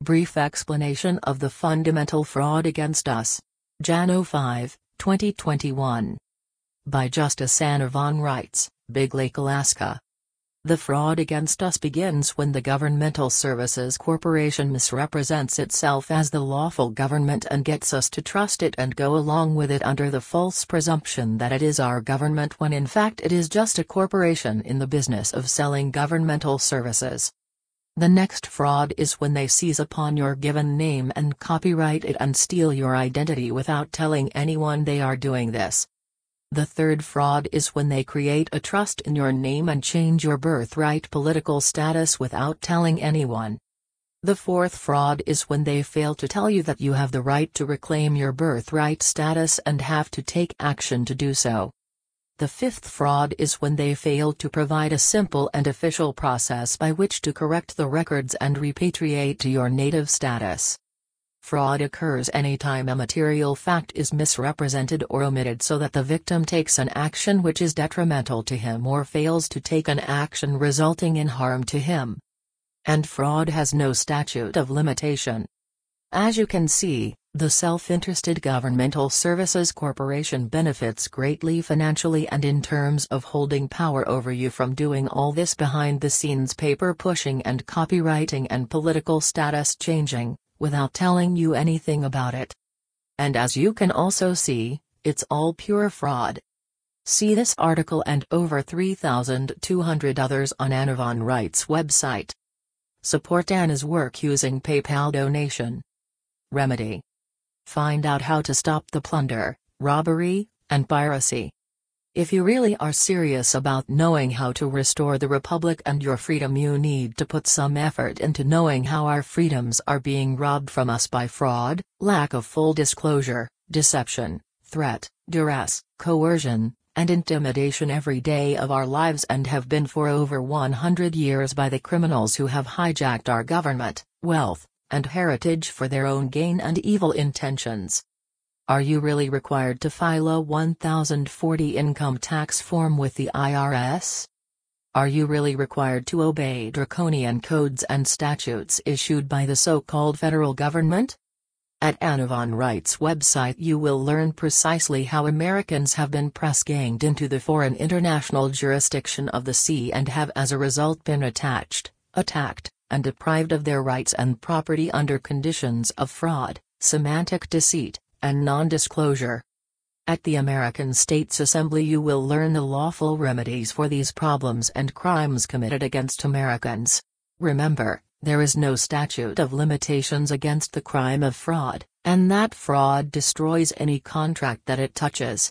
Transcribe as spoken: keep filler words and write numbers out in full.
Brief explanation of the fundamental fraud against us. January fifth, twenty twenty-one. By Justice Anna Von Reitz, Big Lake, Alaska. The fraud against us begins when the Governmental Services Corporation misrepresents itself as the lawful government and gets us to trust it and go along with it under the false presumption that it is our government when in fact it is just a corporation in the business of selling governmental services. The next fraud is when they seize upon your given name and copyright it and steal your identity without telling anyone they are doing this. The third fraud is when they create a trust in your name and change your birthright political status without telling anyone. The fourth fraud is when they fail to tell you that you have the right to reclaim your birthright status and have to take action to do so. The fifth fraud is when they fail to provide a simple and official process by which to correct the records and repatriate to your native status. Fraud occurs anytime a material fact is misrepresented or omitted so that the victim takes an action which is detrimental to him or fails to take an action resulting in harm to him. And fraud has no statute of limitation. As you can see, the self-interested Governmental Services Corporation benefits greatly financially and in terms of holding power over you from doing all this behind-the-scenes paper pushing and copywriting and political status changing, without telling you anything about it. And as you can also see, it's all pure fraud. See this article and over three thousand two hundred others on Anna Von Reitz website. Support Anna's work using PayPal donation. Remedy. Find out how to stop the plunder, robbery, and piracy. If you really are serious about knowing how to restore the Republic and your freedom, you need to put some effort into knowing how our freedoms are being robbed from us by fraud, lack of full disclosure, deception, threat, duress, coercion, and intimidation every day of our lives and have been for over one hundred years by the criminals who have hijacked our government, wealth, and heritage for their own gain and evil intentions. Are you really required to file a one thousand forty income tax form with the I R S? Are you really required to obey draconian codes and statutes issued by the so-called federal government? At Anna Von Reitz website you will learn precisely how Americans have been press-ganged into the foreign international jurisdiction of the sea and have as a result been attached, attacked, and deprived of their rights and property under conditions of fraud, semantic deceit, and non-disclosure. At the American States Assembly you will learn the lawful remedies for these problems and crimes committed against Americans. Remember, there is no statute of limitations against the crime of fraud, and that fraud destroys any contract that it touches.